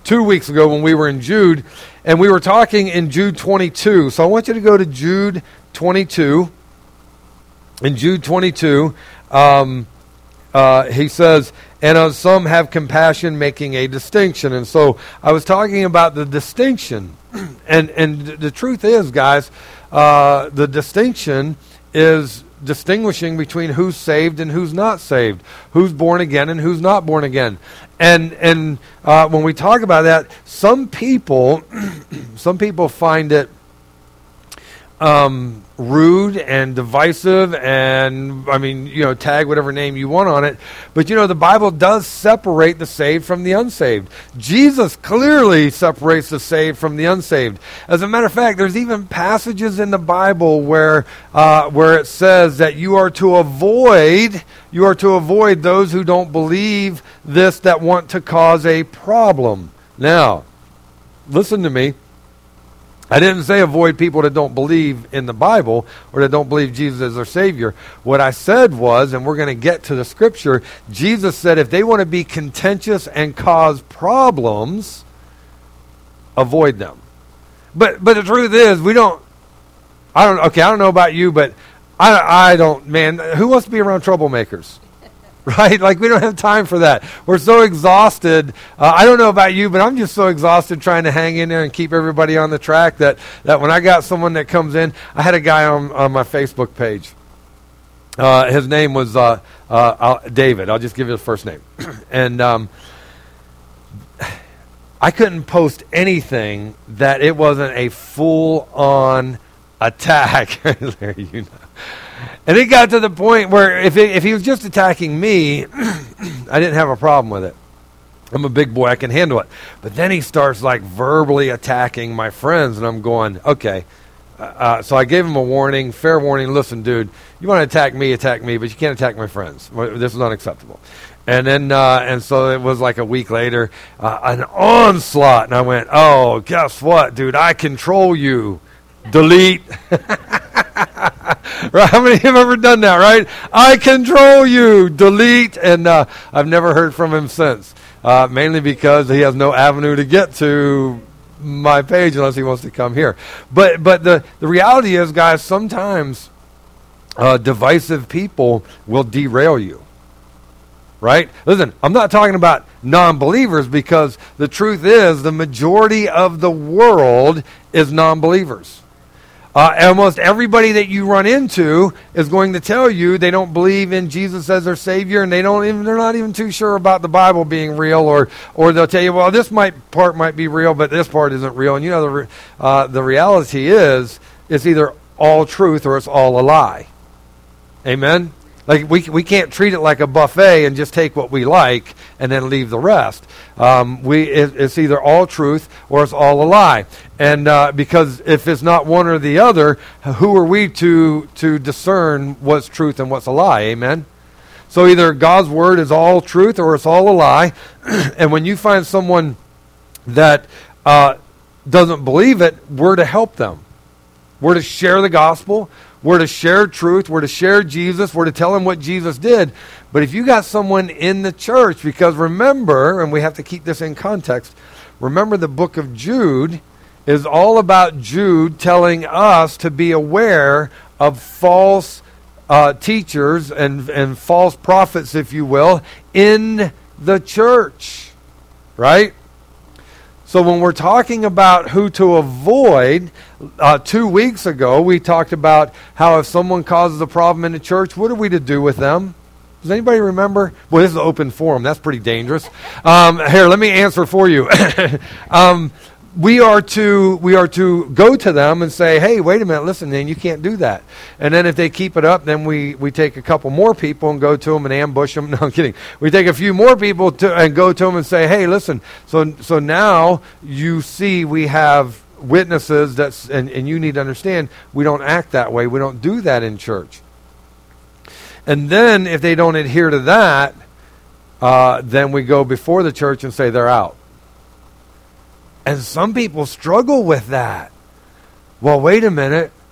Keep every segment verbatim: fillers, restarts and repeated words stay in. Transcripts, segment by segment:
two weeks ago when we were in Jude, and we were talking in Jude twenty-two. So I want you to go to Jude twenty-two. In Jude twenty-two, um, uh, he says, and on some have compassion, making a distinction. And so I was talking about the distinction. and and the truth is, guys, uh, the distinction is distinguishing between who's saved and who's not saved, who's born again and who's not born again. And and uh, when we talk about that, some people, some people find it um, rude and divisive, and I mean, you know, tag whatever name you want on it. But you know, the Bible does separate the saved from the unsaved. Jesus clearly separates the saved from the unsaved. As a matter of fact, there's even passages in the Bible where uh, where it says that you are to avoid you are to avoid those who don't believe this, that want to cause a problem. Now, listen to me. I didn't say avoid people that don't believe in the Bible or that don't believe Jesus is their Savior. What I said was, and we're going to get to the Scripture, Jesus said if they want to be contentious and cause problems, avoid them. But but the truth is, we don't, I don't, okay, I don't know about you, but I, I don't, man, who wants to be around troublemakers? Right? Like, we don't have time for that. We're so exhausted. Uh, I don't know about you, but I'm just so exhausted trying to hang in there and keep everybody on the track that, that when I got someone that comes in, I had a guy on, on my Facebook page. Uh, his name was uh, uh, I'll, David. I'll just give you the first name. and um, I couldn't post anything that it wasn't a full-on attack. Larry, you know. And it got to the point where if it, if he was just attacking me, I didn't have a problem with it. I'm a big boy, I can handle it. But then he starts like verbally attacking my friends, and I'm going, okay. Uh, uh, so I gave him a warning, fair warning. Listen, dude, you want to attack me, attack me, but you can't attack my friends. This is unacceptable. And then, uh, and so it was like a week later, uh, an onslaught, and I went, oh, guess what, dude? I control you. Delete. Right? How many have ever done that, right? I control you. Delete. And uh, I've never heard from him since, uh, mainly because he has no avenue to get to my page unless he wants to come here. But but the, the reality is, guys, sometimes uh, divisive people will derail you. Right? Listen, I'm not talking about non-believers, because the truth is the majority of the world is non-believers. Uh, almost everybody that you run into is going to tell you they don't believe in Jesus as their Savior, and they don't even, they're not even too sure about the Bible being real, or or they'll tell you, well, this might part might be real, but this part isn't real. And you know, the re- uh, the reality is, it's either all truth or it's all a lie. Amen? Like, we we can't treat it like a buffet and just take what we like and then leave the rest. Um, we it, it's either all truth or it's all a lie. And uh, because if it's not one or the other, who are we to to discern what's truth and what's a lie? Amen? So either God's word is all truth or it's all a lie. And when you find someone that uh, doesn't believe it, we're to help them. We're to share the gospel. We're to share truth. We're to share Jesus. We're to tell them what Jesus did. But if you got someone in the church, because remember, and we have to keep this in context, remember the book of Jude is all about Jude telling us to be aware of false uh, teachers and, and false prophets, if you will, in the church. Right? So when we're talking about who to avoid, uh, two weeks ago we talked about how if someone causes a problem in the church, what are we to do with them? Does anybody remember? Well, this is an open forum. That's pretty dangerous. Um, here, let me answer for you. um, we are to we are to go to them and say, hey, wait a minute, listen, man, you can't do that. And then if they keep it up, then we, we take a couple more people and go to them and ambush them. No, I'm kidding. We take a few more people to and go to them and say, hey, listen, so so now you see we have witnesses, that's and, and you need to understand, we don't act that way. We don't do that in church. And then if they don't adhere to that, uh, then we go before the church and say they're out. And some people struggle with that. Well, wait a minute.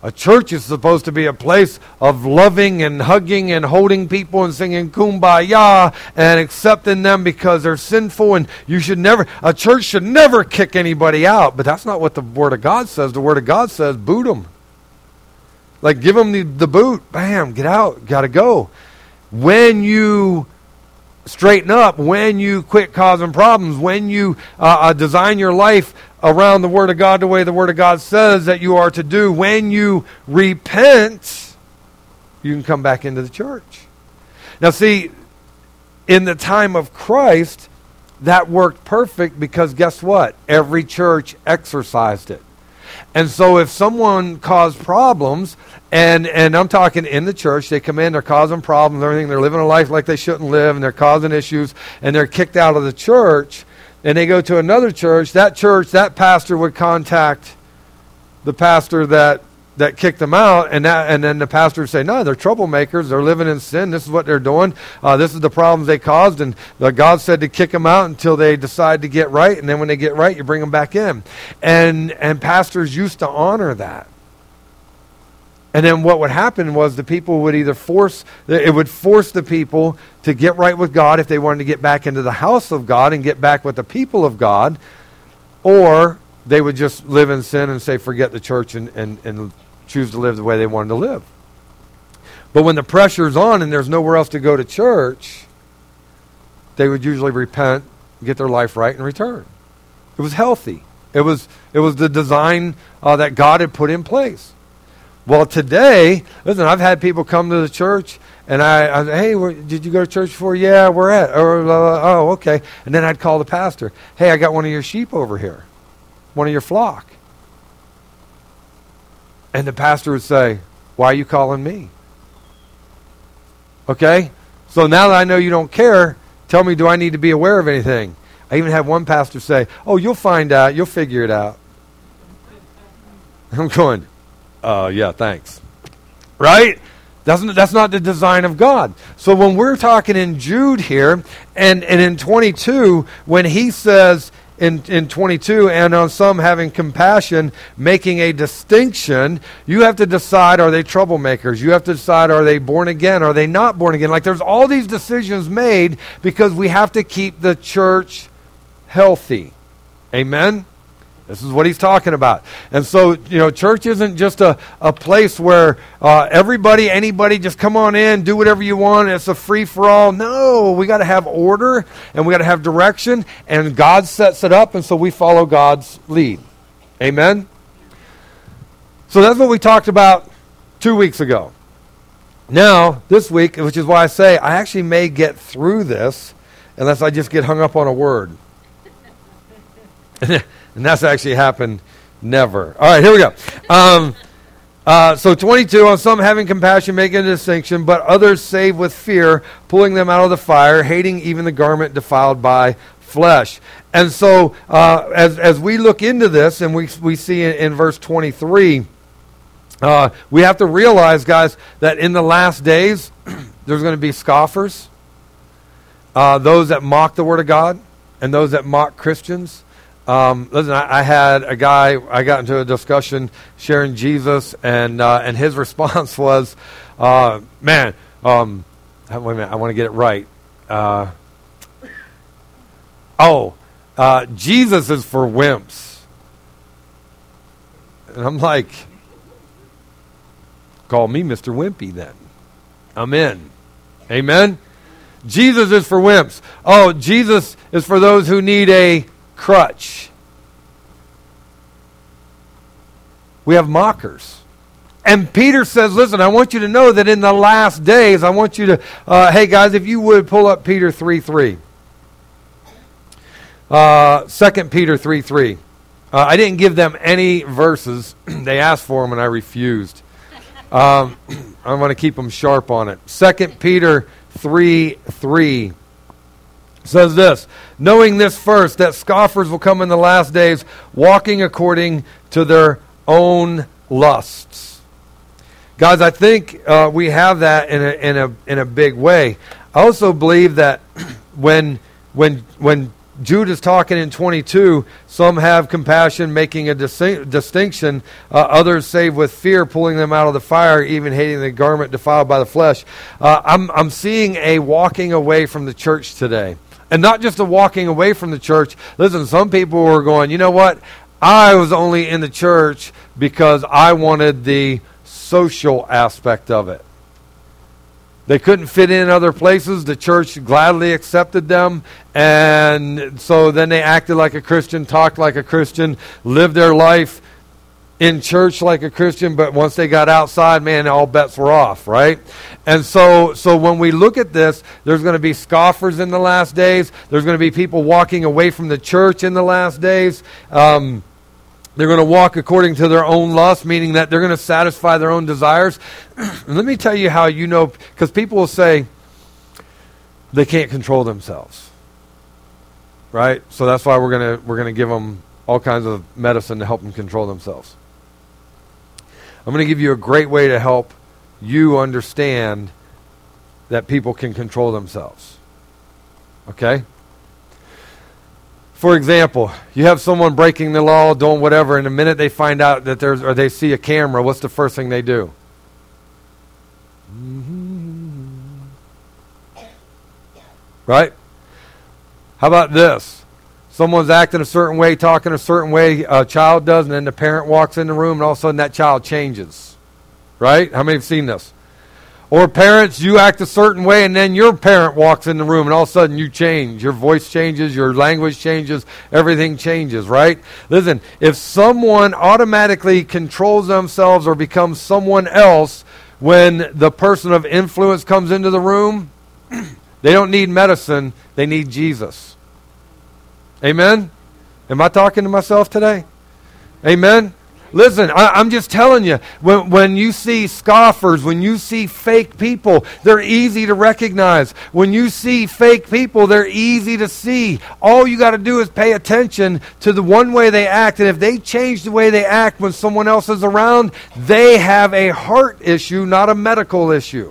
A church is supposed to be a place of loving and hugging and holding people and singing kumbaya and accepting them because they're sinful, and you should never, a church should never kick anybody out. But that's not what the Word of God says. The Word of God says boot them. Like give them the, the boot. Bam, get out, got to go. When you straighten up, when you quit causing problems, when you uh, uh, design your life around the Word of God the way the Word of God says that you are to do, when you repent, you can come back into the church. Now see, in the time of Christ, that worked perfect because guess what? Every church exercised it. And so if someone caused problems, and, and I'm talking in the church, they come in, they're causing problems, everything, they're living a life like they shouldn't live, and they're causing issues, and they're kicked out of the church, and they go to another church, that church, that pastor would contact the pastor that that kicked them out, and that, and then the pastor would say, no, they're troublemakers, they're living in sin, this is what they're doing, uh, this is the problems they caused, and uh, God said to kick them out until they decide to get right, and then when they get right, you bring them back in. And and pastors used to honor that. And then what would happen was the people would either force, it would force the people to get right with God if they wanted to get back into the house of God and get back with the people of God, or they would just live in sin and say, forget the church and, and, and choose to live the way they wanted to live. But when the pressure's on and there's nowhere else to go to church, they would usually repent, get their life right, and return. It was healthy. It was, it was the design uh, that God had put in place. Well, today, listen, I've had people come to the church, and I, I hey, where, did you go to church before? Yeah, we're at. Or, uh, oh, okay. And then I'd call the pastor. Hey, I got one of your sheep over here, one of your flock. And the pastor would say, why are you calling me? Okay? So now that I know you don't care, tell me, do I need to be aware of anything? I even had one pastor say, oh, you'll find out. You'll figure it out. I'm going, Uh, yeah, thanks. Right? That's not, that's not the design of God. So when we're talking in Jude here, and, and in twenty-two, when he says in, in twenty-two, and on some having compassion, making a distinction, you have to decide, are they troublemakers? You have to decide, are they born again? Are they not born again? Like there's all these decisions made because we have to keep the church healthy. Amen? This is what he's talking about. And so, you know, church isn't just a, a place where uh, everybody, anybody, just come on in, do whatever you want, it's a free-for-all. No, we got to have order, and we got to have direction, and God sets it up, and so we follow God's lead. Amen? So that's what we talked about two weeks ago. Now, this week, which is why I say I actually may get through this unless I just get hung up on a word. And that's actually happened never. All right, here we go. Um, uh, so twenty-two, on some having compassion, making a distinction, but others save with fear, pulling them out of the fire, hating even the garment defiled by flesh. And so uh, as as we look into this, and we, we see in, in verse twenty-three, uh, we have to realize, guys, that in the last days, there's going to be scoffers, uh, those that mock the Word of God, and those that mock Christians. Um, listen, I, I had a guy, I got into a discussion sharing Jesus, and uh, and his response was, uh, man, um, wait a minute, I want to get it right. Uh, oh, uh, Jesus is for wimps. And I'm like, call me Mister Wimpy then. I'm in. Amen? Jesus is for wimps. Oh, Jesus is for those who need a crutch. We have mockers. And Peter says, listen, I want you to know that in the last days, I want you to, uh, hey guys, if you would pull up Peter three three. Uh, Second Peter three three. Uh, I didn't give them any verses. They asked for them and I refused. Um, I'm going to keep them sharp on it. Second Peter three three. Says this, knowing this first, that scoffers will come in the last days, walking according to their own lusts. Guys, I think uh, we have that in a in a in a big way. I also believe that when when when Jude is talking in twenty-two. Some have compassion, making a dis- distinction. Uh, others save with fear, pulling them out of the fire, even hating the garment defiled by the flesh. Uh, I'm, I'm seeing a walking away from the church today. And not just a walking away from the church. Listen, some people were going, you know what? I was only in the church because I wanted the social aspect of it. They couldn't fit in other places. The church gladly accepted them. And so then they acted like a Christian, talked like a Christian, lived their life in church like a Christian. But once they got outside, man, all bets were off, right? And so so when we look at this, there's going to be scoffers in the last days. There's going to be people walking away from the church in the last days. Um They're going to walk according to their own lust, meaning that they're going to satisfy their own desires. Let me tell you how you know, because people will say they can't control themselves, right? So that's why we're going to we're going to give them all kinds of medicine to help them control themselves. I'm going to give you a great way to help you understand that people can control themselves. Okay? For example, you have someone breaking the law, doing whatever, and the minute they find out that there's, or they see a camera, what's the first thing they do? Mm-hmm. Right? How about this? Someone's acting a certain way, talking a certain way, a child does, and then the parent walks in the room, and all of a sudden that child changes. Right? How many have seen this? Or parents, you act a certain way, and then your parent walks in the room, and all of a sudden you change. Your voice changes, your language changes, everything changes, right? Listen, if someone automatically controls themselves or becomes someone else when the person of influence comes into the room, they don't need medicine, they need Jesus. Amen? Am I talking to myself today? Amen? Listen, I, I'm just telling you, when, when you see scoffers, when you see fake people, they're easy to recognize. When you see fake people, they're easy to see. All you got to do is pay attention to the one way they act. And if they change the way they act when someone else is around, they have a heart issue, not a medical issue.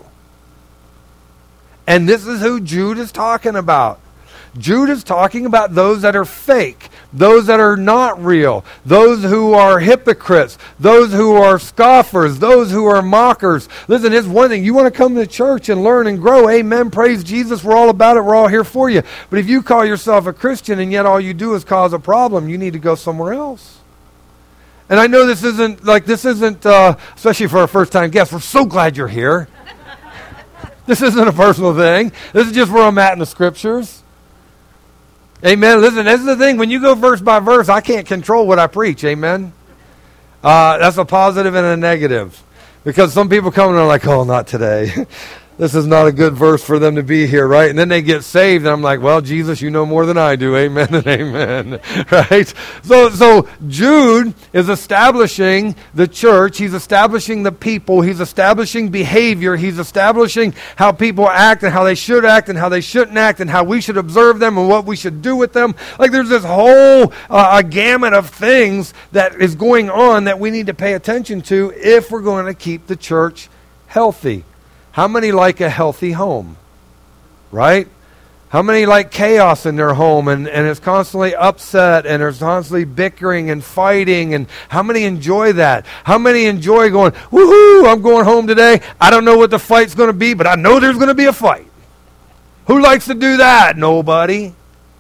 And this is who Jude is talking about. Jude is talking about those that are fake, those that are not real, those who are hypocrites, those who are scoffers, those who are mockers. Listen, it's one thing. You want to come to church and learn and grow. Amen. Praise Jesus. We're all about it. We're all here for you. But if you call yourself a Christian and yet all you do is cause a problem, you need to go somewhere else. And I know this isn't, like, this isn't, uh, especially for a first-time guest, we're so glad you're here. This isn't a personal thing. This is just where I'm at in the Scriptures. Amen. Listen, this is the thing. When you go verse by verse, I can't control what I preach. Amen. Uh, that's a positive and a negative. Because some people come and are like, oh, not today. This is not a good verse for them to be here, right? And then they get saved, and I'm like, well, Jesus, you know more than I do. Amen and amen. Right? So, so Jude is establishing the church. He's establishing the people. He's establishing behavior. He's establishing how people act and how they should act and how they shouldn't act and how we should observe them and what we should do with them. Like there's this whole uh, a gamut of things that is going on that we need to pay attention to if we're going to keep the church healthy. How many like a healthy home? Right? How many like chaos in their home and, and it's constantly upset and there's constantly bickering and fighting? And how many enjoy that? How many enjoy going, woohoo, I'm going home today. I don't know what the fight's going to be, but I know there's going to be a fight. Who likes to do that? Nobody.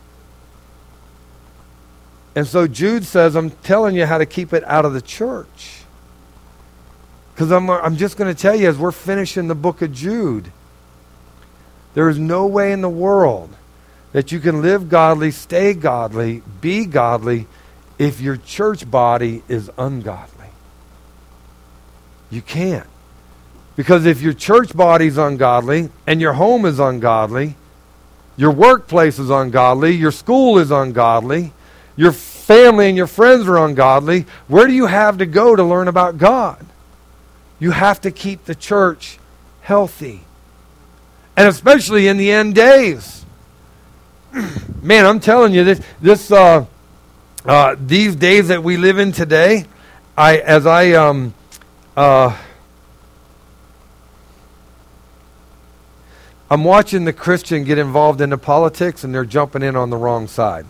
And so Jude says, I'm telling you how to keep it out of the church. Because I'm, I'm just going to tell you, as we're finishing the book of Jude, there is no way in the world that you can live godly, stay godly, be godly, if your church body is ungodly. You can't. Because if your church body is ungodly, and your home is ungodly, your workplace is ungodly, your school is ungodly, your family and your friends are ungodly, where do you have to go to learn about God? You have to keep the church healthy. And especially in the end days. Man, I'm telling you, this, this uh, uh, these days that we live in today, I as I um, uh, I'm watching the Christian get involved into politics, and they're jumping in on the wrong side.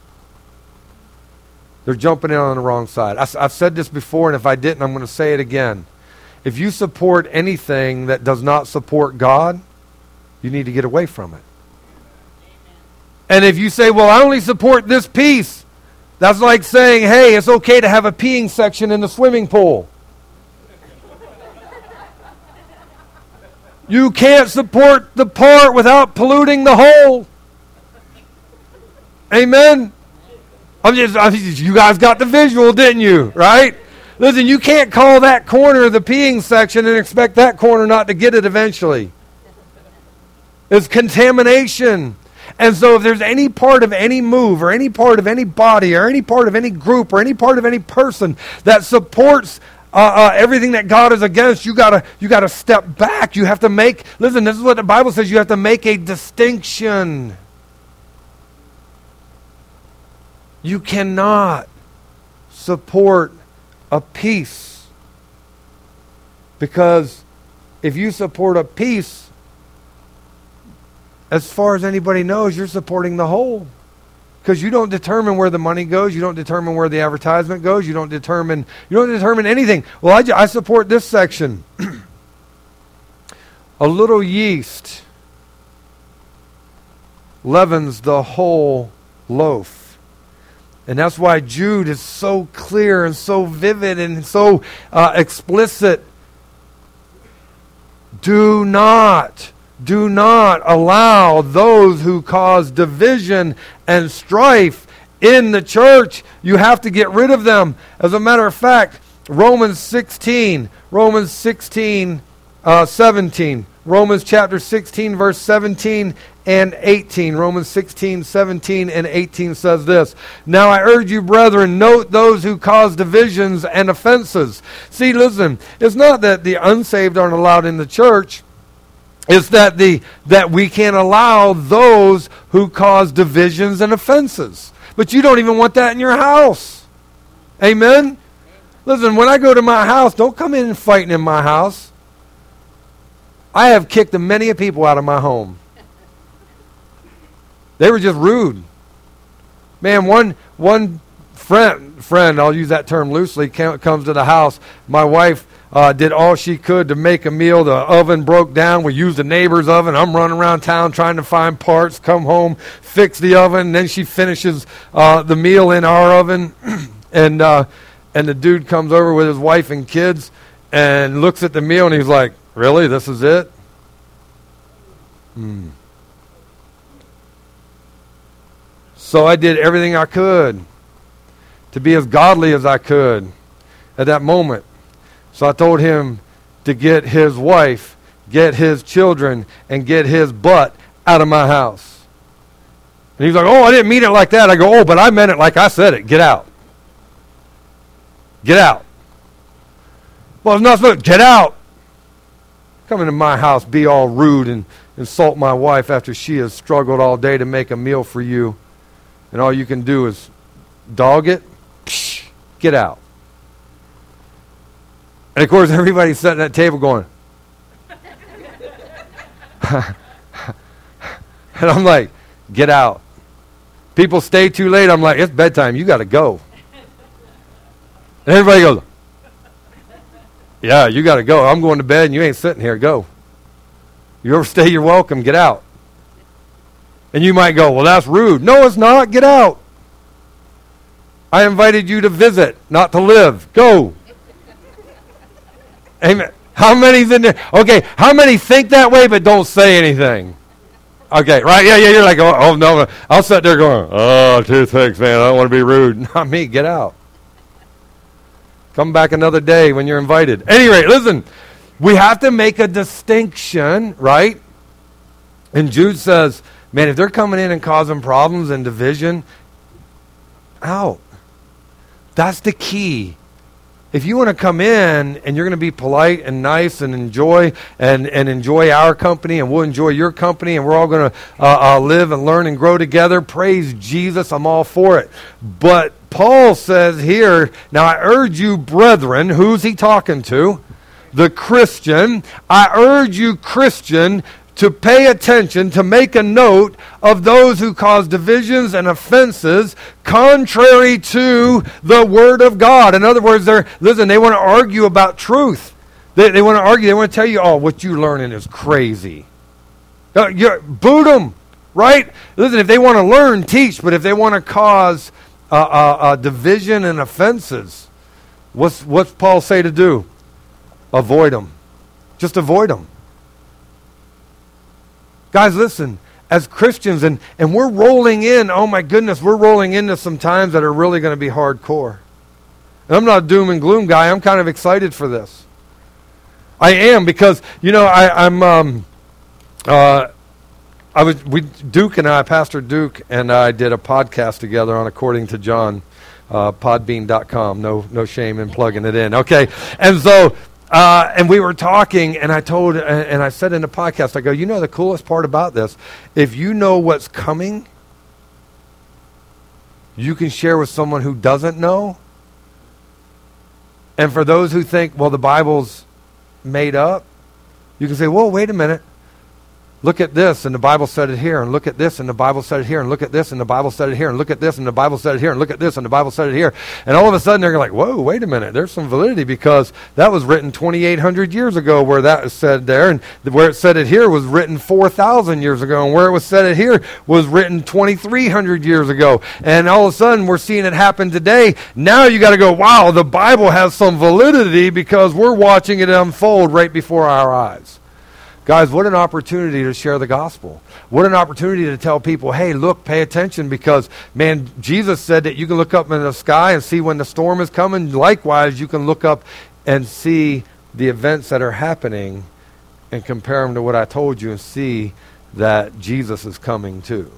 They're jumping in on the wrong side. I, I've said this before, and if I didn't, I'm going to say it again. If you support anything that does not support God, you need to get away from it. And if you say, well, I only support this piece, that's like saying, hey, it's okay to have a peeing section in the swimming pool. You can't support the part without polluting the whole. Amen? I'm just, I'm just, you guys got the visual, didn't you? Right? Listen, you can't call that corner the peeing section and expect that corner not to get it eventually. It's contamination. And so if there's any part of any move or any part of any body or any part of any group or any part of any person that supports uh, uh, everything that God is against, you gotta you gotta step back. You have to make, listen, this is what the Bible says, you have to make a distinction. You cannot support a piece, because if you support a piece, as far as anybody knows, you're supporting the whole. Because you don't determine where the money goes. You don't determine where the advertisement goes. You don't determine you don't determine anything. Well, I, I support this section. A little yeast leavens the whole loaf. And that's why Jude is so clear and so vivid and so uh, explicit. Do not Do not allow those who cause division and strife in the church. You have to get rid of them. As a matter of fact, Romans sixteen, Romans sixteen, uh, seventeen, Romans chapter sixteen, verse seventeen and eighteen. Romans sixteen, seventeen and eighteen says this. Now I urge you, brethren, note those who cause divisions and offenses. See, listen, it's not that the unsaved aren't allowed in the church. It's that the that we can't allow those who cause divisions and offenses. But you don't even want that in your house. Amen? Listen, when I go to my house, don't come in and fighting in my house. I have kicked many a people out of my home. They were just rude. Man, one one friend, friend, I'll use that term loosely, comes to the house. My wife Uh, did all she could to make a meal. The oven broke down. We used the neighbor's oven. I'm running around town trying to find parts, come home, fix the oven. And then she finishes uh, the meal in our oven. and uh, and the dude comes over with his wife and kids and looks at the meal and he's like, really? This is it? Hmm. So I did everything I could to be as godly as I could at that moment. So I told him to get his wife, get his children, and get his butt out of my house. And he's like, oh, I didn't mean it like that. I go, oh, but I meant it like I said it. Get out. Get out. Well, it's not supposed to. Get out. Come into my house, be all rude, and insult my wife after she has struggled all day to make a meal for you. And all you can do is dog it. Psh, get out. And of course, everybody's sitting at that table going, and I'm like, get out. People stay too late. I'm like, it's bedtime. You got to go. And everybody goes, yeah, you got to go. I'm going to bed and you ain't sitting here. Go. You overstay, you're welcome. Get out. And you might go, well, that's rude. No, it's not. Get out. I invited you to visit, not to live. Go. Amen. How many's in there? Okay, how many think that way but don't say anything? Okay, right? Yeah, yeah, you're like, oh, oh no, no. I'll sit there going, oh, two things, man. I don't want to be rude. Not me. Get out. Come back another day when you're invited. Anyway, listen. We have to make a distinction, right? And Jude says, man, if they're coming in and causing problems and division, out. That's the key. If you want to come in and you're going to be polite and nice and enjoy and, and enjoy our company and we'll enjoy your company and we're all going to uh, uh, live and learn and grow together, praise Jesus, I'm all for it. But Paul says here, now I urge you, brethren, who's he talking to? The Christian. I urge you, Christian, to pay attention, to make a note of those who cause divisions and offenses contrary to the Word of God. In other words, they're listen, they want to argue about truth. They, they want to argue. They want to tell you, oh, what you're learning is crazy. Uh, you're, boot them, right? Listen, if they want to learn, teach. But if they want to cause uh, uh, uh, division and offenses, what's, what's Paul say to do? Avoid them. Just avoid them. Guys, listen, as Christians, and, and we're rolling in, oh my goodness, we're rolling into some times that are really going to be hardcore. And I'm not a doom and gloom guy. I'm kind of excited for this. I am, because, you know, I, I'm, um, uh, I was, we, Duke and I, Pastor Duke and I did a podcast together on According to John, uh, podbean dot com. No, no shame in plugging it in. Okay. And so, Uh, and we were talking, and I told, and I said in the podcast, I go, you know the coolest part about this? If you know what's coming, you can share with someone who doesn't know. And for those who think, well, the Bible's made up, you can say, well, wait a minute. Look at this, and the Bible said it here, and look at this, and the Bible said it here, and look at this, and the Bible said it here, and look at this, and the Bible said it here, and look at this, and the Bible said it here. And all of a sudden, they're like, whoa, wait a minute. There's some validity, because that was written twenty-eight hundred years ago where that was said there, and where it said it here was written four thousand years ago, and where it was said it here was written twenty-three hundred years ago. And all of a sudden, we're seeing it happen today. Now you got to go, wow, the Bible has some validity because we're watching it unfold right before our eyes. Guys, what an opportunity to share the gospel. What an opportunity to tell people, hey, look, pay attention, because, man, Jesus said that you can look up in the sky and see when the storm is coming. Likewise, you can look up and see the events that are happening and compare them to what I told you and see that Jesus is coming too.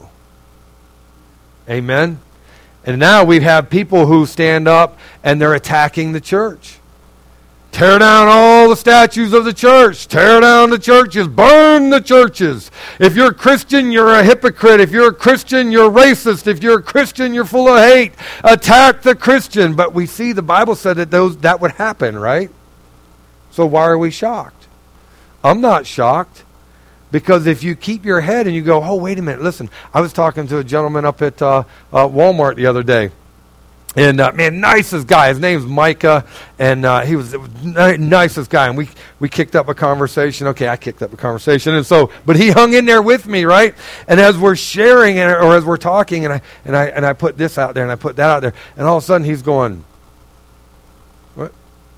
Amen? And now we have people who stand up and they're attacking the church. Tear down all the statues of the church. Tear down the churches. Burn the churches. If you're a Christian, you're a hypocrite. If you're a Christian, you're racist. If you're a Christian, you're full of hate. Attack the Christian. But we see the Bible said that those that would happen, right? So why are we shocked? I'm not shocked. Because if you keep your head and you go, oh, wait a minute, listen. I was talking to a gentleman up at uh, uh, Walmart the other day. And, uh, man, nicest guy. His name's Micah, and uh, he was the nicest guy. And we, we kicked up a conversation. Okay, I kicked up a conversation. And so, but he hung in there with me, right? And as we're sharing, or as we're talking, and I, and I, and I put this out there, and I put that out there, and all of a sudden he's going, what?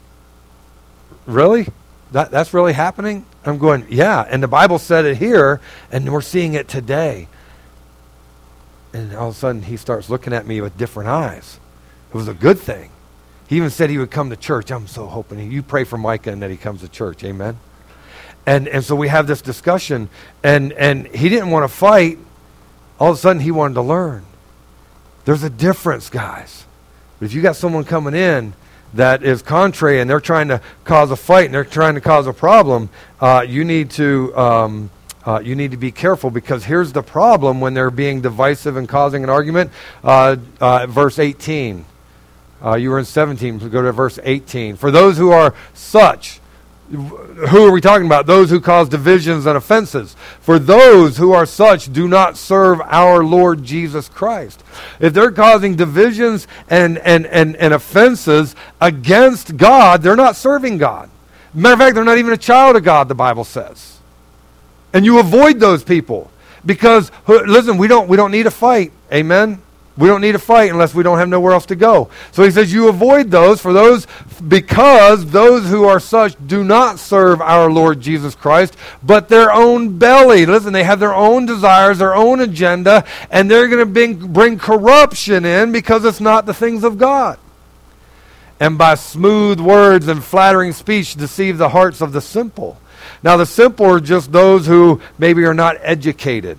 Really? That, that's really happening? I'm going, yeah. And the Bible said it here, and we're seeing it today. And all of a sudden he starts looking at me with different eyes. It was a good thing. He even said he would come to church. I'm so hoping. You pray for Micah and that he comes to church. Amen. And and so we have this discussion. And, and he didn't want to fight. All of a sudden he wanted to learn. There's a difference, guys. But if you got someone coming in that is contrary and they're trying to cause a fight and they're trying to cause a problem, uh, you need to... Um, Uh, you need to be careful, because here's the problem when they're being divisive and causing an argument. Uh, uh, verse eighteen. Uh, you were in seventeen. So go to verse eighteen. For those who are such, who are we talking about? Those who cause divisions and offenses. For those who are such do not serve our Lord Jesus Christ. If they're causing divisions and, and, and, and offenses against God, they're not serving God. Matter of fact, they're not even a child of God, the Bible says. And you avoid those people, because listen, we don't we don't need a fight. Amen. We don't need a fight unless we don't have nowhere else to go. So he says you avoid those for those because those who are such do not serve our Lord Jesus Christ, but their own belly. Listen, they have their own desires, their own agenda, and they're going to bring, bring corruption in because it's not the things of God. And by smooth words and flattering speech deceive the hearts of the simple. Now, the simple are just those who maybe are not educated.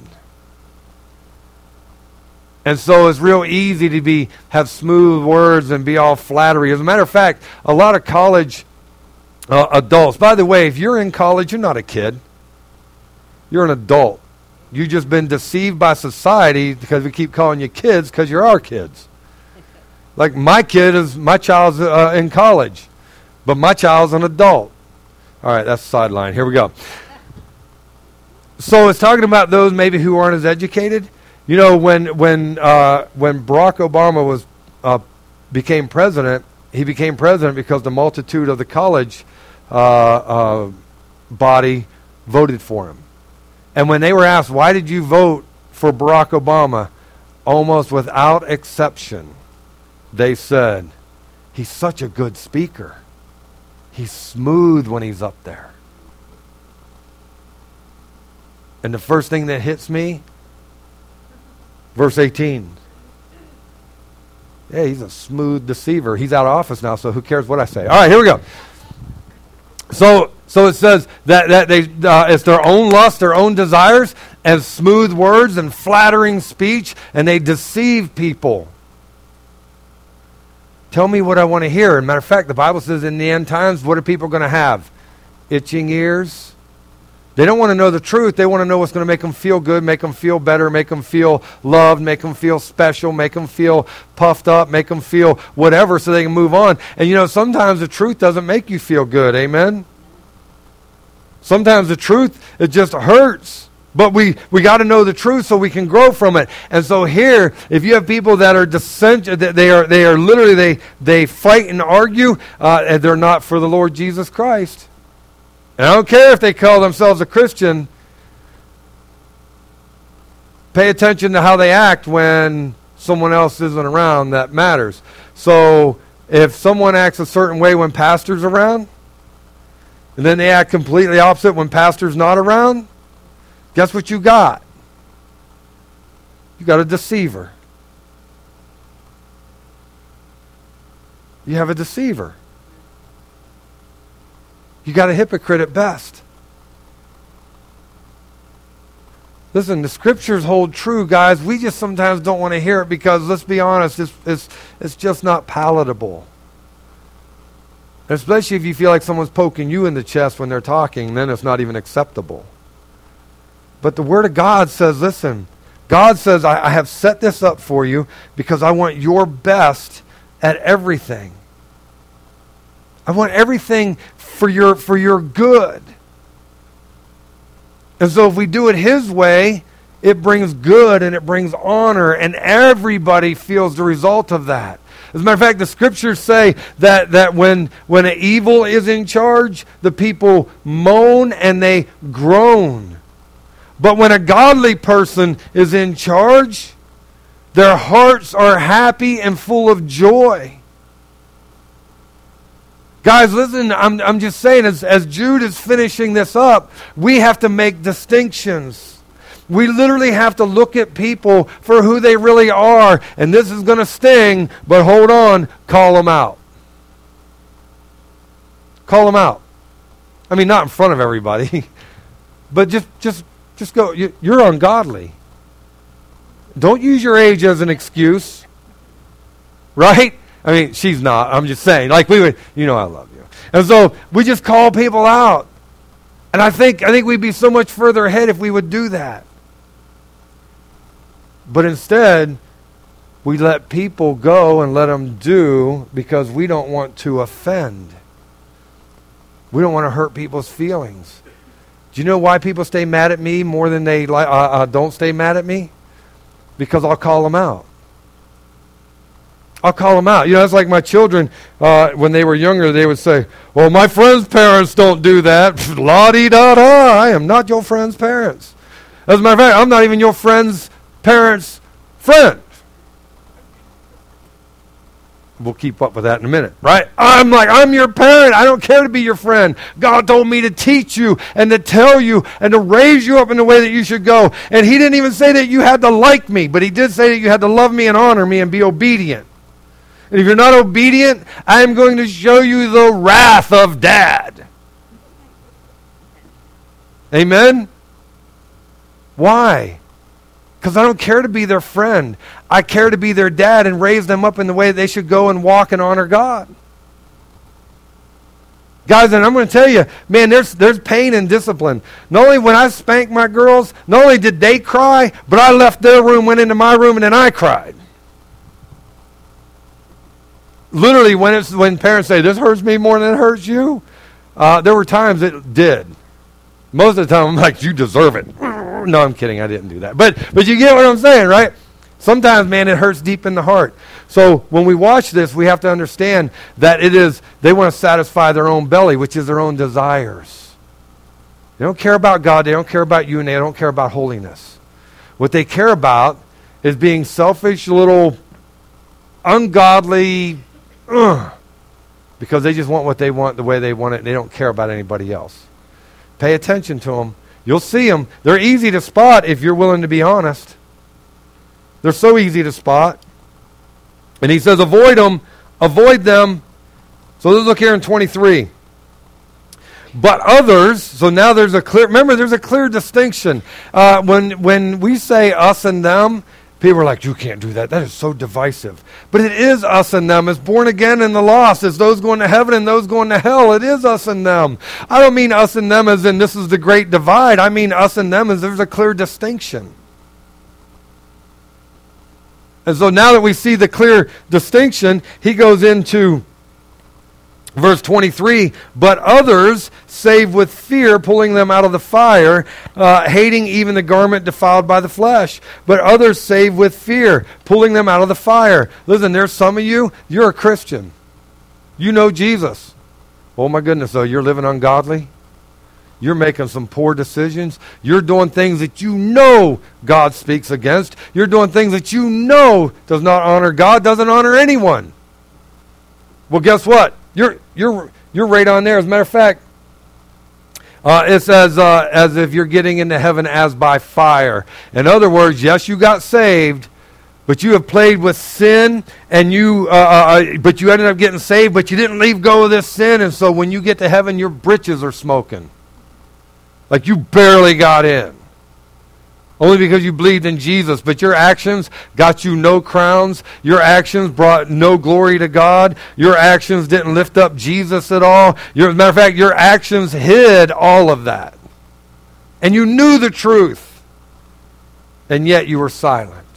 And so it's real easy to be have smooth words and be all flattery. As a matter of fact, a lot of college uh, adults, by the way, if you're in college, you're not a kid. You're an adult. You've just been deceived by society because we keep calling you kids because you're our kids. Like my kid is, my child's uh, in college, but my child's an adult. All right, that's a sideline. Here we go. So it's talking about those maybe who aren't as educated. You know, when when uh, when Barack Obama was uh, became president, he became president because the multitude of the college uh, uh, body voted for him. And when they were asked, why did you vote for Barack Obama, almost without exception, they said, he's such a good speaker. He's smooth when he's up there. And the first thing that hits me, verse eighteen. Yeah, he's a smooth deceiver. He's out of office now, so who cares what I say? All right, here we go. So, so it says that, that they uh, it's their own lust, their own desires, and smooth words and flattering speech, and they deceive people. Tell me what I want to hear. As a matter of fact, the Bible says in the end times, what are people going to have? Itching ears. They don't want to know the truth. They want to know what's going to make them feel good, make them feel better, make them feel loved, make them feel special, make them feel puffed up, make them feel whatever so they can move on. And you know, sometimes the truth doesn't make you feel good. Amen? Sometimes the truth, it just hurts. But we, we got to know the truth so we can grow from it. And so here, if you have people that are dissent, they are they are literally, they, they fight and argue, uh, and they're not for the Lord Jesus Christ. And I don't care if they call themselves a Christian. Pay attention to how they act when someone else isn't around. That matters. So if someone acts a certain way when pastor's around, and then they act completely opposite when pastor's not around, guess what you got? You got a deceiver. You have a deceiver. You got a hypocrite at best. Listen, the scriptures hold true, guys. We just sometimes don't want to hear it because, let's be honest, it's, it's, it's just not palatable. Especially if you feel like someone's poking you in the chest when they're talking, then it's not even acceptable. But the Word of God says, listen, God says, I, I have set this up for you because I want your best at everything. I want everything for your for your good. And so if we do it His way, it brings good and it brings honor, and everybody feels the result of that. As a matter of fact, the scriptures say that, that when, when an evil is in charge, the people moan and they groan. But when a godly person is in charge, their hearts are happy and full of joy. Guys, listen, I'm, I'm just saying, as, as Jude is finishing this up, we have to make distinctions. We literally have to look at people for who they really are. And this is going to sting, but hold on, call them out. Call them out. I mean, not in front of everybody, but just, just, just go, you, you're ungodly. Don't use your age as an excuse, right? I mean, she's not. I'm just saying. Like, we would, you know I love you. And so we just call people out. And I think I think we'd be so much further ahead if we would do that. But instead, we let people go and let them do because we don't want to offend. We don't want to hurt people's feelings. Do you know why people stay mad at me more than they uh, uh, don't stay mad at me? Because I'll call them out. I'll call them out. You know, it's like my children, uh, when they were younger, they would say, well, my friend's parents don't do that. La-di-da-da, I am not your friend's parents. As a matter of fact, I'm not even your friend's parents' friend. We'll keep up with that in a minute, right? I'm like, I'm your parent. I don't care to be your friend. God told me to teach you and to tell you and to raise you up in the way that you should go. And He didn't even say that you had to like me, but He did say that you had to love me and honor me and be obedient. And if you're not obedient, I am going to show you the wrath of Dad. Amen? Why? Because I don't care to be their friend. I care to be their dad and raise them up in the way they should go and walk and honor God. Guys, and I'm going to tell you, man, there's there's pain in discipline. Not only when I spanked my girls, not only did they cry, but I left their room, went into my room, and then I cried. Literally, when it's when parents say, this hurts me more than it hurts you, uh, there were times it did. Most of the time, I'm like, you deserve it. No, I'm kidding. I didn't do that. But but you get what I'm saying, right? Sometimes, man, it hurts deep in the heart. So when we watch this, we have to understand that it is, they want to satisfy their own belly, which is their own desires. They don't care about God. They don't care about you, and they don't care about holiness. What they care about is being selfish, little ungodly, ugh, because they just want what they want the way they want it, and they don't care about anybody else. Pay attention to them. You'll see them. They're easy to spot if you're willing to be honest. They're so easy to spot. And he says, avoid them, avoid them. So let's look here in twenty-three. But others, so now there's a clear, remember there's a clear distinction. Uh, when, when we say us and them, people are like, you can't do that. That is so divisive. But it is us and them. It's born again and the lost. It's those going to heaven and those going to hell. It is us and them. I don't mean us and them as in this is the great divide. I mean us and them as there's a clear distinction. And so now that we see the clear distinction, he goes into verse twenty-three, but others save with fear, pulling them out of the fire, uh, hating even the garment defiled by the flesh. But others save with fear, pulling them out of the fire. Listen, there's some of you, you're a Christian. You know Jesus. Oh my goodness, though, you're living ungodly. You're making some poor decisions. You're doing things that you know God speaks against. You're doing things that you know does not honor God, doesn't honor anyone. Well, guess what? You're you're you're right on there. As a matter of fact, uh, it says uh, as if you're getting into heaven as by fire. In other words, yes, you got saved, but you have played with sin, and you uh, uh, but you ended up getting saved, but you didn't leave go of this sin, and so when you get to heaven, your britches are smoking. Like you barely got in. Only because you believed in Jesus. But your actions got you no crowns. Your actions brought no glory to God. Your actions didn't lift up Jesus at all. Your, as a matter of fact, your actions hid all of that. And you knew the truth. And yet you were silent.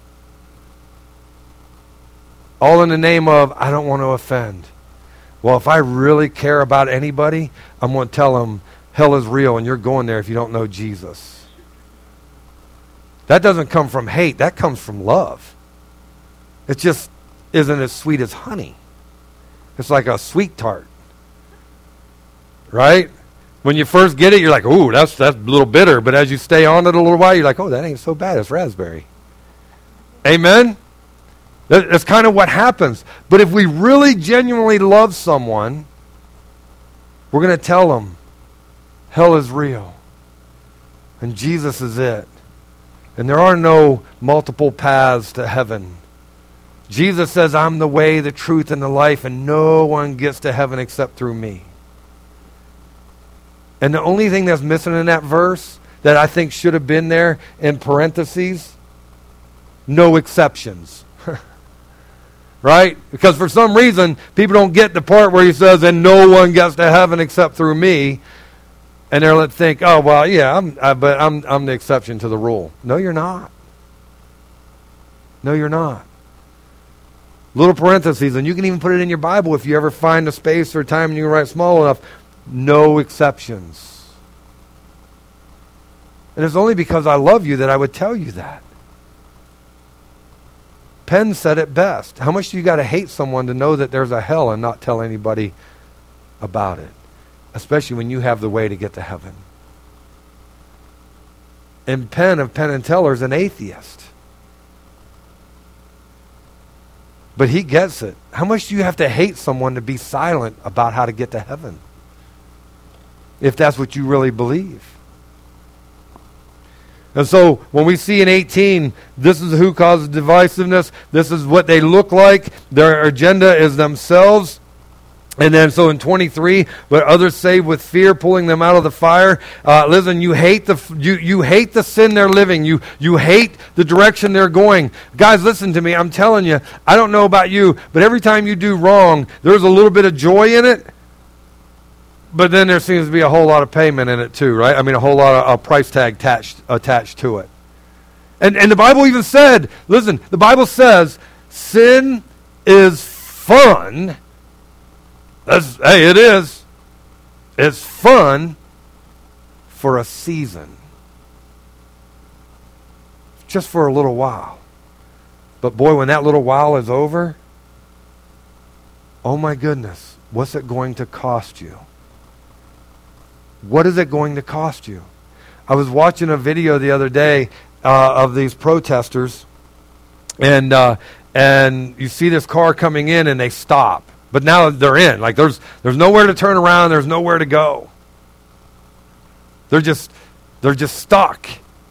All in the name of, I don't want to offend. Well, if I really care about anybody, I'm going to tell them, hell is real, and you're going there if you don't know Jesus. That doesn't come from hate. That comes from love. It just isn't as sweet as honey. It's like a sweet tart. Right? When you first get it, you're like, ooh, that's, that's a little bitter. But as you stay on it a little while, you're like, oh, that ain't so bad. It's raspberry. Amen? That, that's kind of what happens. But if we really genuinely love someone, we're going to tell them, hell is real. And Jesus is it. And there are no multiple paths to heaven. Jesus says, I'm the way, the truth, and the life, and no one gets to heaven except through me. And the only thing that's missing in that verse that I think should have been there in parentheses, no exceptions. Right? Because for some reason, people don't get the part where he says, and no one gets to heaven except through me. And they'll think, oh, well, yeah, I'm, I, but I'm, I'm the exception to the rule. No, you're not. No, you're not. Little parentheses, and you can even put it in your Bible if you ever find a space or time and you can write small enough. No exceptions. And it's only because I love you that I would tell you that. Penn said it best. How much do you got to hate someone to know that there's a hell and not tell anybody about it? Especially when you have the way to get to heaven. And Penn of Penn and Teller is an atheist. But he gets it. How much do you have to hate someone to be silent about how to get to heaven? If that's what you really believe. And so when we see in eighteen, this is who causes divisiveness. This is what they look like. Their agenda is themselves. And then so in twenty-three, but others save with fear, pulling them out of the fire. Uh, listen, you hate the you you hate the sin they're living. You you hate the direction they're going. Guys, listen to me. I'm telling you, I don't know about you, but every time you do wrong, there's a little bit of joy in it. But then there seems to be a whole lot of payment in it too, right? I mean, a whole lot of a price tag attached attached to it. And and the Bible even said, listen, the Bible says sin is fun. That's, hey, it is. It's fun for a season. just for a little while. But boy, when that little while is over, oh my goodness, what's it going to cost you? What is it going to cost you? I was watching a video the other day uh, of these protesters, and uh, and you see this car coming in, and they stop. But now they're in. Like there's there's nowhere to turn around. There's nowhere to go. They're just they're just stuck.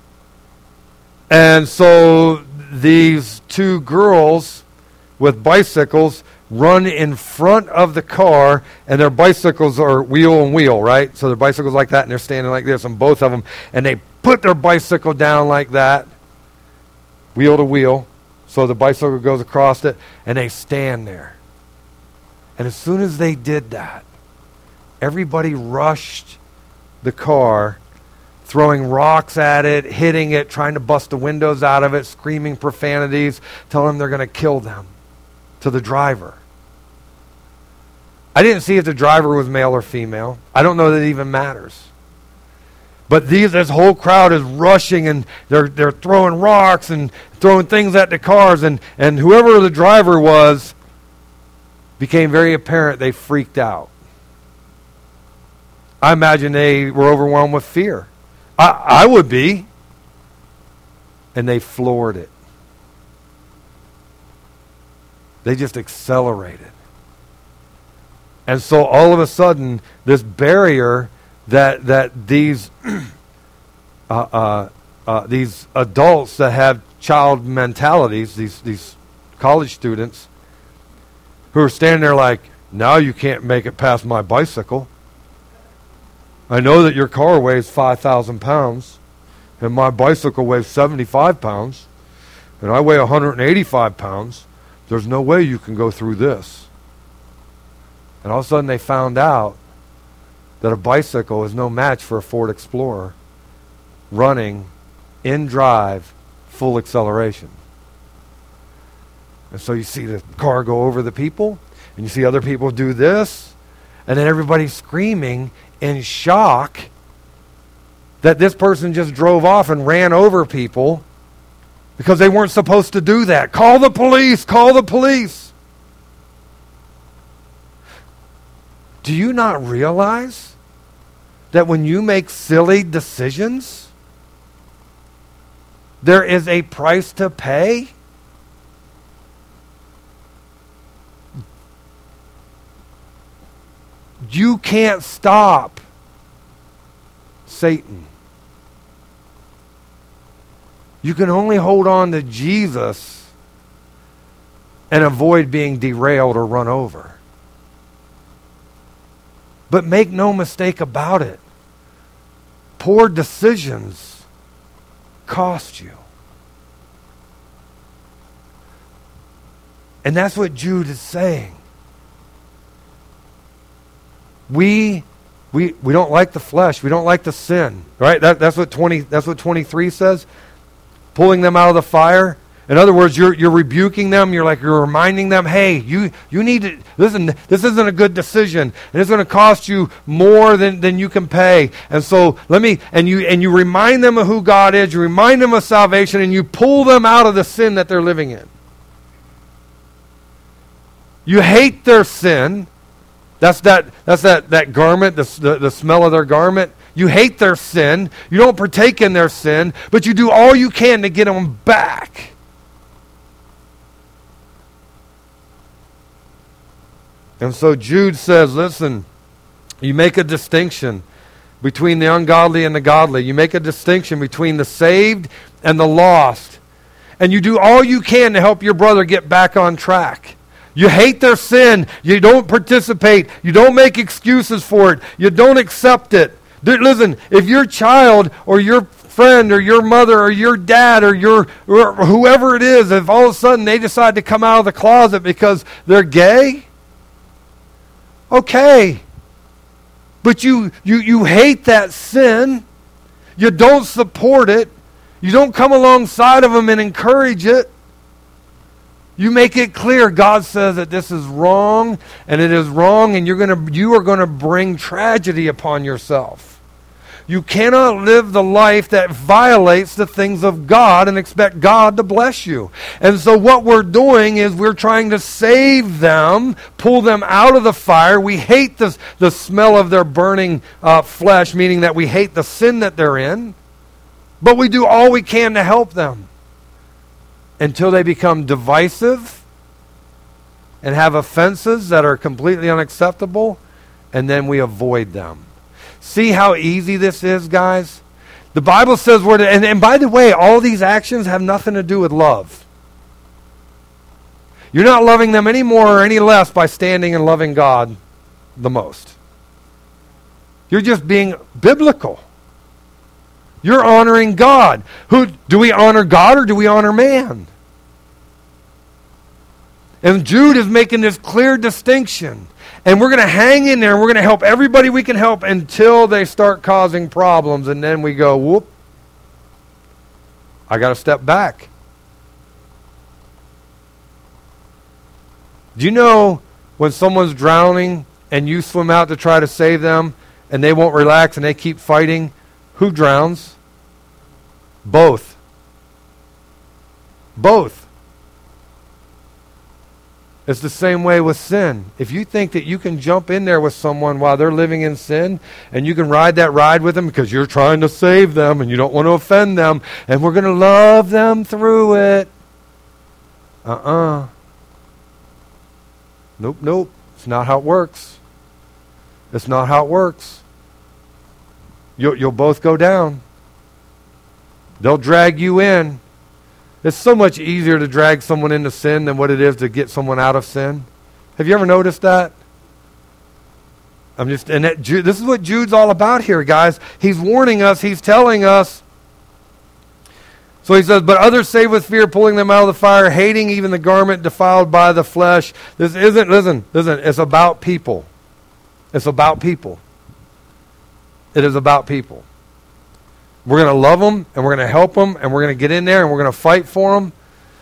And so these two girls with bicycles run in front of the car, and their bicycles are wheel and wheel, right? So their bicycles like that, and they're standing like this on both of them, and they put their bicycle down like that, wheel to wheel, so the bicycle goes across it, and they stand there. And as soon as they did that, everybody rushed the car, throwing rocks at it, hitting it, trying to bust the windows out of it, screaming profanities, telling them they're going to kill them, to the driver. I didn't see if the driver was male or female. I don't know that it even matters. But these, this whole crowd is rushing, and they're they're throwing rocks and throwing things at the cars, and, and whoever the driver was became very apparent they freaked out. I imagine they were overwhelmed with fear. I, I would be. And they floored it. They just accelerated. And so all of a sudden, this barrier that that these uh, uh, uh, these adults that have child mentalities, these these college students, who are standing there like, now you can't make it past my bicycle. I know that your car weighs five thousand pounds, and my bicycle weighs seventy-five pounds, and I weigh one hundred eighty-five pounds. There's no way you can go through this. And all of a sudden they found out that a bicycle is no match for a Ford Explorer running in drive, full acceleration. And so you see the car go over the people, and you see other people do this, and then everybody's screaming in shock that this person just drove off and ran over people because they weren't supposed to do that. Call the police! Call the police! Do you not realize that when you make silly decisions, there is a price to pay? You can't stop Satan. You can only hold on to Jesus and avoid being derailed or run over. But make no mistake about it, poor decisions cost you. And that's what Jude is saying. We we we don't like the flesh. We don't like the sin. Right? That, that's what twenty that's what twenty-three says. Pulling them out of the fire. In other words, you're you're rebuking them. You're like you're reminding them, hey, you you need to listen. This isn't a good decision, and it's going to cost you more than, than you can pay. And so let me and you and you remind them of who God is. You remind them of salvation, and you pull them out of the sin that they're living in. You hate their sin. That's that. That's that. That garment. The, the the smell of their garment. You hate their sin. You don't partake in their sin, but you do all you can to get them back. And so Jude says, listen, you make a distinction between the ungodly and the godly. You make a distinction between the saved and the lost. And you do all you can to help your brother get back on track. You hate their sin. You don't participate. You don't make excuses for it. You don't accept it. Dude, listen, if your child or your friend or your mother or your dad or your or whoever it is, if all of a sudden they decide to come out of the closet because they're gay, okay. But you, you, you hate that sin. You don't support it. You don't come alongside of them and encourage it. You make it clear God says that this is wrong and it is wrong, and you're gonna you are going to bring tragedy upon yourself. You cannot live the life that violates the things of God and expect God to bless you. And so what we're doing is we're trying to save them, pull them out of the fire. We hate the, the smell of their burning uh, flesh, meaning that we hate the sin that they're in. But we do all we can to help them until they become divisive and have offenses that are completely unacceptable, and then we avoid them. See how easy this is, guys? The Bible says we're to, and, and by the way, all these actions have nothing to do with love. You're not loving them any more or any less by standing and loving God the most. You're just being biblical. You're honoring God. Who do we honor, God or do we honor man? And Jude is making this clear distinction. And we're going to hang in there and we're going to help everybody we can help until they start causing problems. And then we go, whoop, I got to step back. Do you know when someone's drowning and you swim out to try to save them and they won't relax and they keep fighting, who drowns? Both. Both. It's the same way with sin. If you think that you can jump in there with someone while they're living in sin and you can ride that ride with them because you're trying to save them and you don't want to offend them and we're going to love them through it. Uh-uh. Nope, nope. It's not how it works. It's not how it works. You'll, you'll both go down. They'll drag you in. It's so much easier to drag someone into sin than what it is to get someone out of sin. Have you ever noticed that? I'm just, and that, this is what Jude's all about here, guys. He's warning us. He's telling us. So he says, but others save with fear, pulling them out of the fire, hating even the garment defiled by the flesh. This isn't, listen, listen, it's about people. It's about people. It is about people. We're going to love them, and we're going to help them, and we're going to get in there, and we're going to fight for them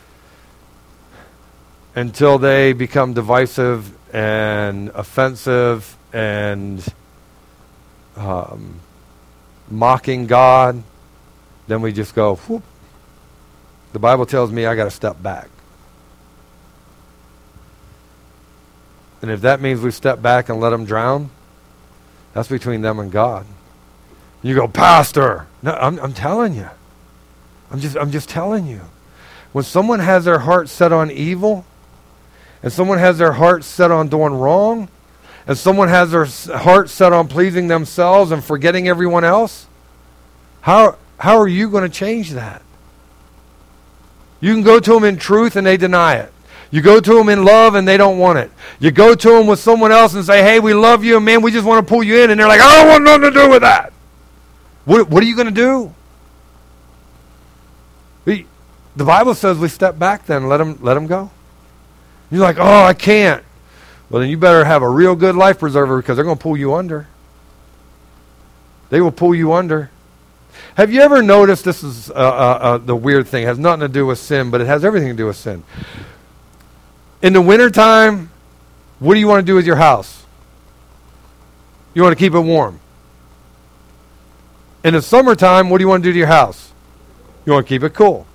until they become divisive and offensive and um, mocking God. Then we just go, whoop. The Bible tells me I got to step back. And if that means we step back and let them drown, that's between them and God. You go, Pastor. No, I'm, I'm telling you. I'm just, I'm just telling you. When someone has their heart set on evil, and someone has their heart set on doing wrong, and someone has their heart set on pleasing themselves and forgetting everyone else, how, how are you going to change that? You can go to them in truth and they deny it. You go to them in love and they don't want it. You go to them with someone else and say, hey, we love you, and man, we just want to pull you in. And they're like, I don't want nothing to do with that. What, what are you going to do? We, the Bible says we step back then and let them, let them go. You're like, oh, I can't. Well, then you better have a real good life preserver because they're going to pull you under. They will pull you under. Have you ever noticed, this is uh, uh, uh, the weird thing, it has nothing to do with sin, but it has everything to do with sin. In the wintertime, what do you want to do with your house? You want to keep it warm. In the summertime, what do you want to do to your house? You want to keep it cool.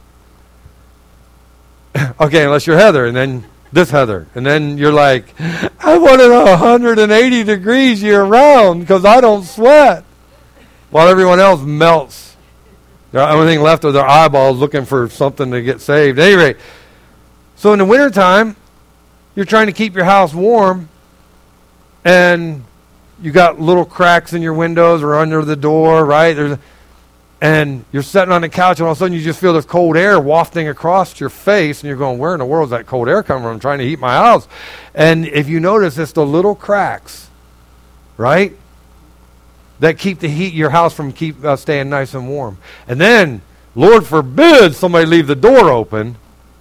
Okay, unless you're Heather, and then this Heather. And then you're like, I want it one hundred eighty degrees year-round because I don't sweat. While everyone else melts. The only thing left are their eyeballs looking for something to get saved. At any rate, so in the wintertime, you're trying to keep your house warm, and you got little cracks in your windows or under the door, right? There's, and you're sitting on the couch, and all of a sudden you just feel this cold air wafting across your face, and you're going, where in the world is that cold air coming from? I'm trying to heat my house. And if you notice, it's the little cracks, right, that keep the heat your house from keep uh, staying nice and warm. And then, Lord forbid, somebody leave the door open.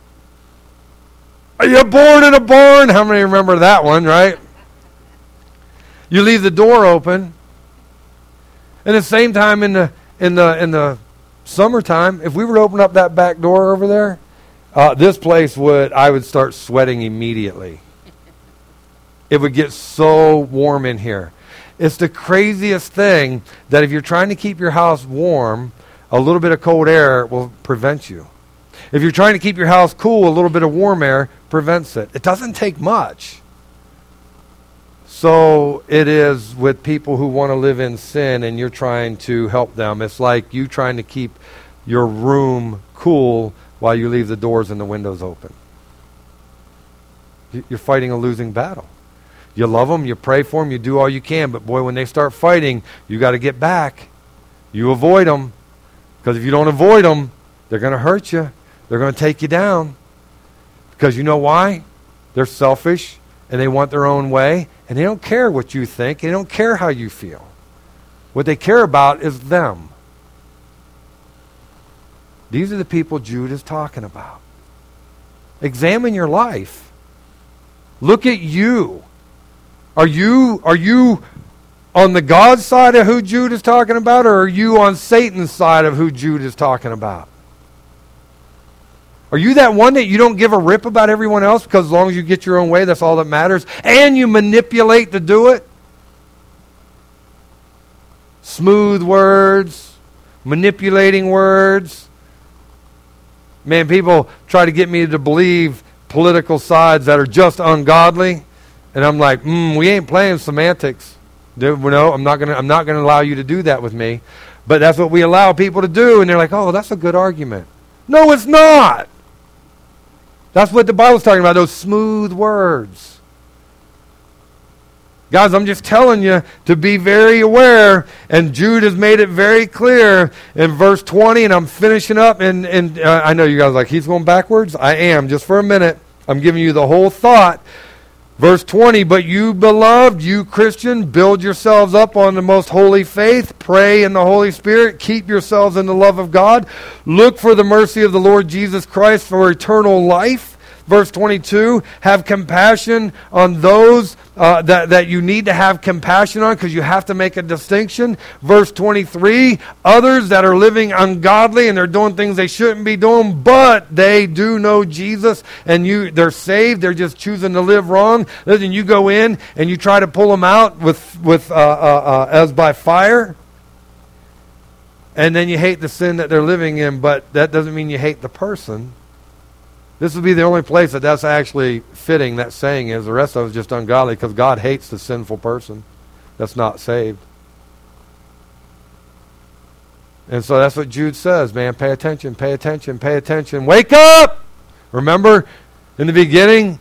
Are you born in a barn? How many remember that one, right? You leave the door open. And at the same time in the in the in the summertime, if we were to open up that back door over there, uh, this place would I would start sweating immediately. It would get so warm in here. It's the craziest thing that if you're trying to keep your house warm, a little bit of cold air will prevent you. If you're trying to keep your house cool, a little bit of warm air prevents it. It doesn't take much. So it is with people who want to live in sin and you're trying to help them. It's like you trying to keep your room cool while you leave the doors and the windows open. You're fighting a losing battle. You love them, you pray for them, you do all you can, but boy, when they start fighting, you got to get back. You avoid them, because if you don't avoid them, they're going to hurt you. They're going to take you down. Because you know why? They're selfish, and they want their own way, and they don't care what you think. They don't care how you feel. What they care about is them. These are the people Jude is talking about. Examine your life. Look at you. Are you are you on the God side of who Jude is talking about, or are you on Satan's side of who Jude is talking about? Are you that one that you don't give a rip about everyone else because as long as you get your own way, that's all that matters, and you manipulate to do it? Smooth words, manipulating words. Man, people try to get me to believe political sides that are just ungodly. And I'm like, mm, we ain't playing semantics. No, I'm not gonna. I'm not gonna allow you to do that with me. But that's what we allow people to do, and they're like, oh, that's a good argument. No, it's not. That's what the Bible's talking about. Those smooth words. Guys, I'm just telling you to be very aware, and Jude has made it very clear in verse twenty, and I'm finishing up, and, and uh, I know you guys are like, he's going backwards? I am, just for a minute. I'm giving you the whole thought. Verse twenty, but you beloved, you Christian, build yourselves up on the most holy faith, pray in the Holy Spirit, keep yourselves in the love of God, look for the mercy of the Lord Jesus Christ for eternal life. Verse twenty-two, have compassion on those uh, that, that you need to have compassion on, because you have to make a distinction. Verse twenty-three, others that are living ungodly and they're doing things they shouldn't be doing, but they do know Jesus and you they're saved, they're just choosing to live wrong. Then you go in and you try to pull them out with, with uh, uh, uh, as by fire. And then you hate the sin that they're living in, but that doesn't mean you hate the person. This would be the only place that that's actually fitting, that saying is. The rest of it is just ungodly, because God hates the sinful person that's not saved. And so that's what Jude says, man. Pay attention, pay attention, pay attention. Wake up! Remember in the beginning?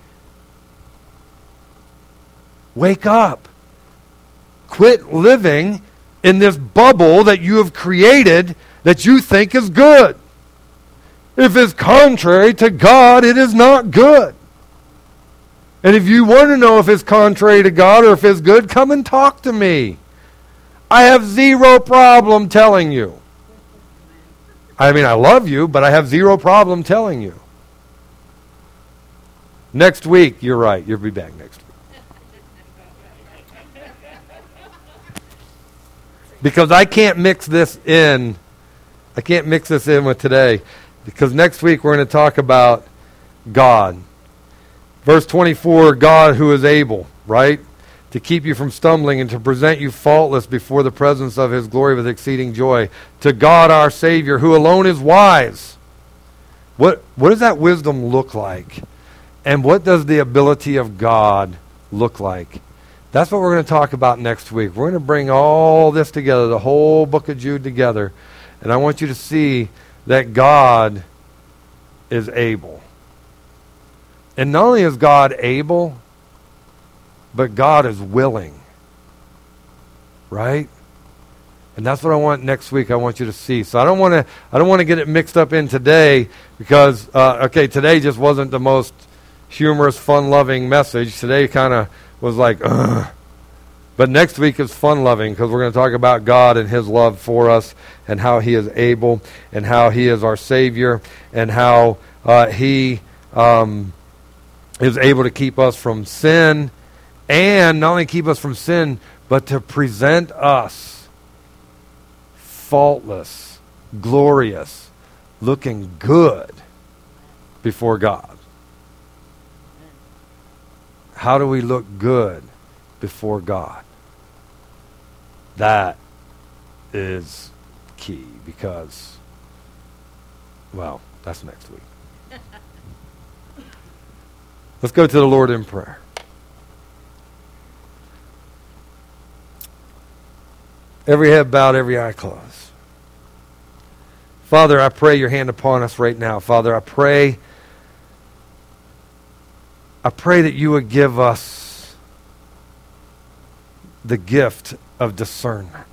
Wake up. Quit living in this bubble that you have created that you think is good. If it's contrary to God, it is not good. And if you want to know if it's contrary to God or if it's good, come and talk to me. I have zero problem telling you. I mean, I love you, but I have zero problem telling you. Next week, you're right. You'll be back next week. Because I can't mix this in. I can't mix this in with today. Because next week we're going to talk about God. Verse twenty-four, God who is able, right? To keep you from stumbling and to present you faultless before the presence of his glory with exceeding joy. To God our Savior, who alone is wise. What, what does that wisdom look like? And what does the ability of God look like? That's what we're going to talk about next week. We're going to bring all this together, the whole book of Jude together. And I want you to see that God is able. And not only is God able, but God is willing. Right? And that's what I want next week. I want you to see. So I don't want to I don't want to get it mixed up in today, because uh, okay, today just wasn't the most humorous, fun-loving message. Today kind of was like, ugh. But next week is fun-loving, because we're going to talk about God and his love for us, and how he is able, and how he is our Savior, and how uh, he um, is able to keep us from sin, and not only keep us from sin, but to present us faultless, glorious, looking good before God. How do we look good before God? That is key because, well, that's next week. Let's go to the Lord in prayer. Every head bowed, every eye closed. Father, I pray your hand upon us right now. Father, I pray, I pray that you would give us the gift of discernment.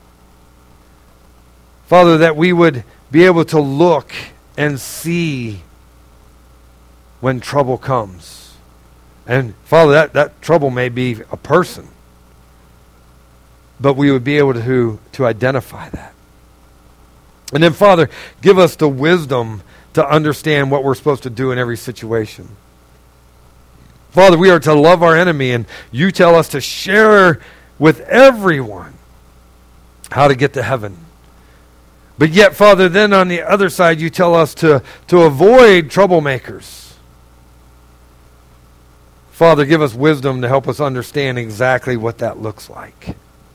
Father, that we would be able to look and see when trouble comes. And Father, that, that trouble may be a person. But we would be able to, to identify that. And then, Father, give us the wisdom to understand what we're supposed to do in every situation. Father, we are to love our enemy, and you tell us to share with everyone how to get to heaven. But yet, Father, then on the other side, you tell us to, to avoid troublemakers. Father, give us wisdom to help us understand exactly what that looks like.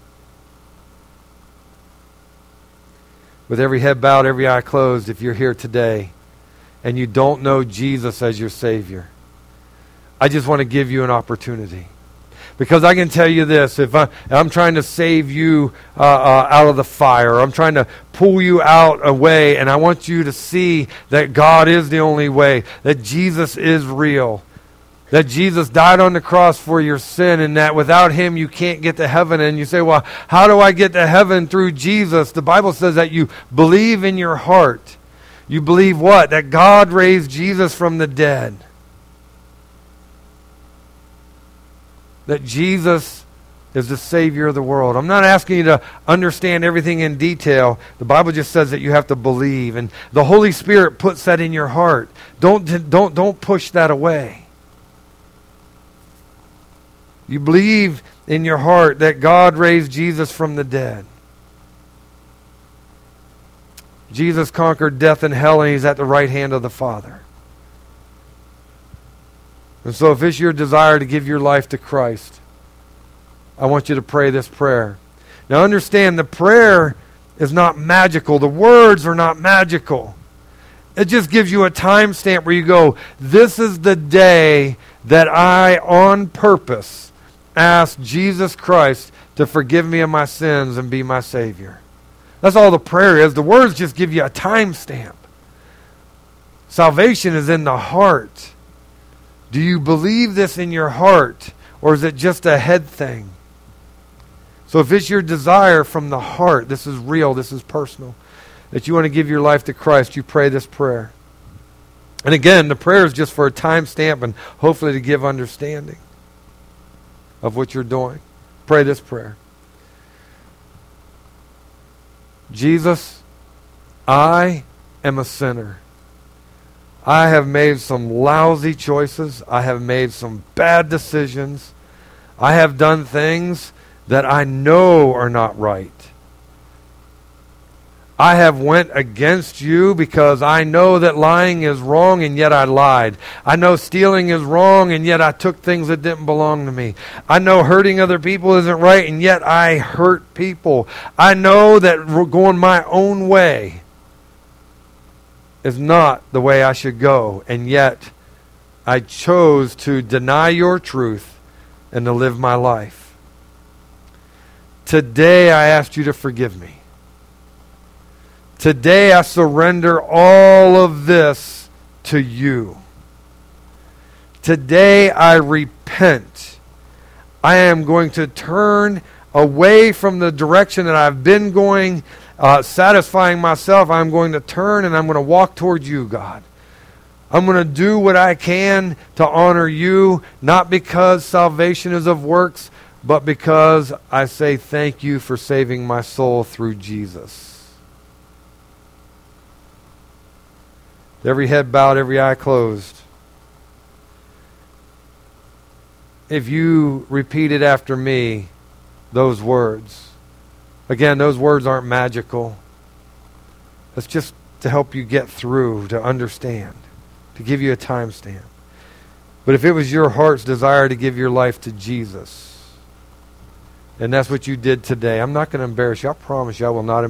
With every head bowed, every eye closed, if you're here today and you don't know Jesus as your Savior, I just want to give you an opportunity. Because I can tell you this, if I, I'm trying to save you uh, uh, out of the fire, I'm trying to pull you out away, and I want you to see that God is the only way, that Jesus is real, that Jesus died on the cross for your sin, and that without him you can't get to heaven. And you say, well, how do I get to heaven through Jesus? The Bible says that you believe in your heart. You believe what? That God raised Jesus from the dead. That Jesus is the Savior of the world. I'm not asking you to understand everything in detail. The Bible just says that you have to believe. And the Holy Spirit puts that in your heart. Don't, don't, don't push that away. You believe in your heart that God raised Jesus from the dead. Jesus conquered death and hell, and he's at the right hand of the Father. And so if it's your desire to give your life to Christ, I want you to pray this prayer. Now understand, the prayer is not magical. The words are not magical. It just gives you a time stamp where you go, this is the day that I, on purpose, ask Jesus Christ to forgive me of my sins and be my Savior. That's all the prayer is. The words just give you a time stamp. Salvation is in the heart. Do you believe this in your heart, or is it just a head thing? So if it's your desire from the heart, this is real, this is personal, that you want to give your life to Christ, you pray this prayer. And again, the prayer is just for a time stamp and hopefully to give understanding of what you're doing. Pray this prayer. Jesus, I am a sinner. I have made some lousy choices. I have made some bad decisions. I have done things that I know are not right. I have went against you because I know that lying is wrong, and yet I lied. I know stealing is wrong, and yet I took things that didn't belong to me. I know hurting other people isn't right, and yet I hurt people. I know that going my own way is not the way I should go, and yet I chose to deny your truth and to live my life. Today I ask you to forgive me. Today I surrender all of this to you. Today I repent. I am going to turn away from the direction that I've been going, uh, satisfying myself. I'm going to turn and I'm going to walk toward you, God. I'm going to do what I can to honor you, not because salvation is of works, but because I say thank you for saving my soul through Jesus. Every head bowed, every eye closed. If you repeated after me those words, again, those words aren't magical. It's just to help you get through, to understand, to give you a time stamp. But if it was your heart's desire to give your life to Jesus, And that's what you did today. I'm not going to embarrass you. I promise you I will not